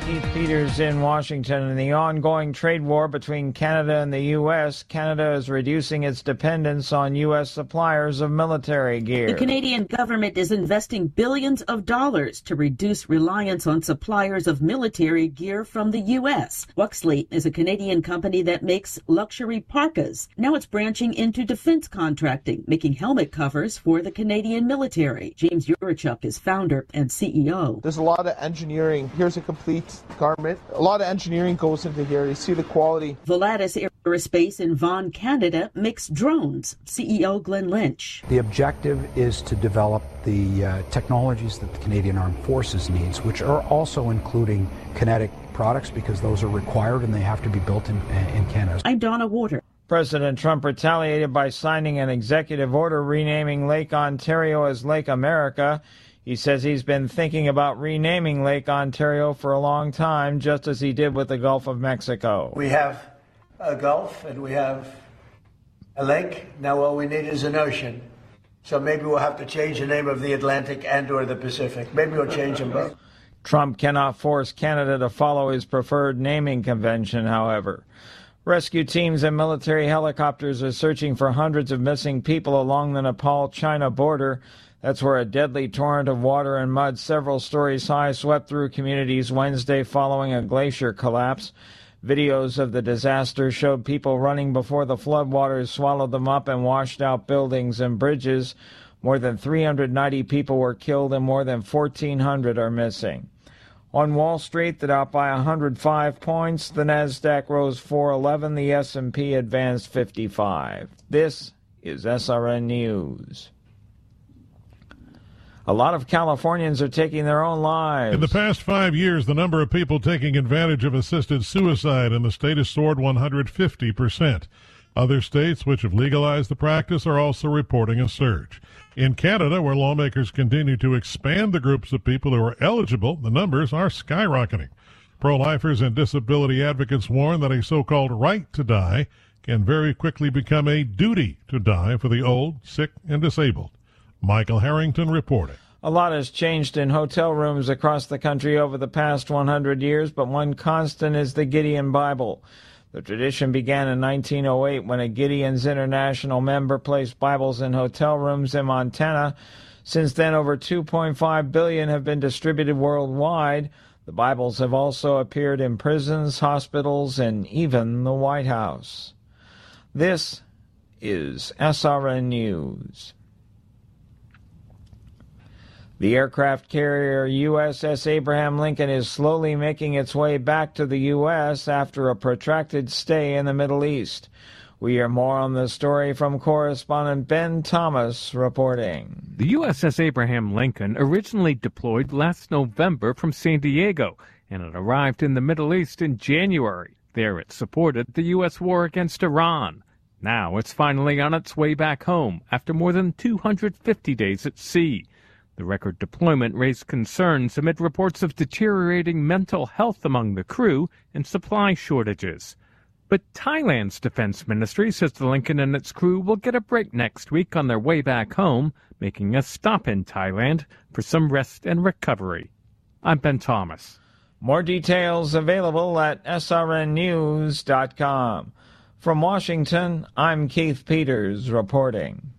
Keith Peters in Washington. In the ongoing trade war between Canada and the U.S., Canada is reducing its dependence on U.S. suppliers of military gear. The Canadian government is investing billions of dollars to reduce reliance on suppliers of military gear from the U.S. Wuxley is a Canadian company that makes luxury parkas. Now it's branching into defense contracting, making helmet covers for the Canadian military. James Yurachuk is founder and CEO. There's a lot of engineering. Here's a complete garment. A lot of engineering goes into here. You see the quality. Volatus Aerospace in Vaughan, Canada makes drones. CEO Glenn Lynch. The objective is to develop the technologies that the Canadian Armed Forces needs, which are also including kinetic products because those are required and they have to be built in Canada. I'm Donna Warder. President Trump retaliated by signing an executive order renaming Lake Ontario as Lake America. He says he's been thinking about renaming Lake Ontario for a long time, just as he did with the Gulf of Mexico. We have a Gulf and we have a lake. Now all we need is an ocean. So maybe we'll have to change the name of the Atlantic and or the Pacific. Maybe we'll change them both. Trump cannot force Canada to follow his preferred naming convention, however. Rescue teams and military helicopters are searching for hundreds of missing people along the Nepal-China border. That's where a deadly torrent of water and mud several stories high swept through communities Wednesday following a glacier collapse. Videos of the disaster showed people running before the floodwaters swallowed them up and washed out buildings and bridges. More than 390 people were killed and more than 1,400 are missing. On Wall Street, the Dow by 105 points. The Nasdaq rose 411. The S&P advanced 55. This is SRN News. A lot of Californians are taking their own lives. In the past 5 years, the number of people taking advantage of assisted suicide in the state has soared 150%. Other states which have legalized the practice are also reporting a surge. In Canada, where lawmakers continue to expand the groups of people who are eligible, the numbers are skyrocketing. Pro-lifers and disability advocates warn that a so-called right to die can very quickly become a duty to die for the old, sick, and disabled. Michael Harrington reporting. A lot has changed in hotel rooms across the country over the past 100 years, but one constant is the Gideon Bible. The tradition began in 1908 when a Gideon's International member placed Bibles in hotel rooms in Montana. Since then, over 2.5 billion have been distributed worldwide. The Bibles have also appeared in prisons, hospitals, and even the White House. This is SRN News. The aircraft carrier USS Abraham Lincoln is slowly making its way back to the U.S. after a protracted stay in the Middle East. We hear more on the story from correspondent Ben Thomas reporting. The USS Abraham Lincoln originally deployed last November from San Diego, and it arrived in the Middle East in January. There it supported the U.S. war against Iran. Now it's finally on its way back home after more than 250 days at sea. The record deployment raised concerns amid reports of deteriorating mental health among the crew and supply shortages. But Thailand's defense ministry says the Lincoln and its crew will get a break next week on their way back home, making a stop in Thailand for some rest and recovery. I'm Ben Thomas. More details available at srnnews.com. From Washington, I'm Keith Peters reporting.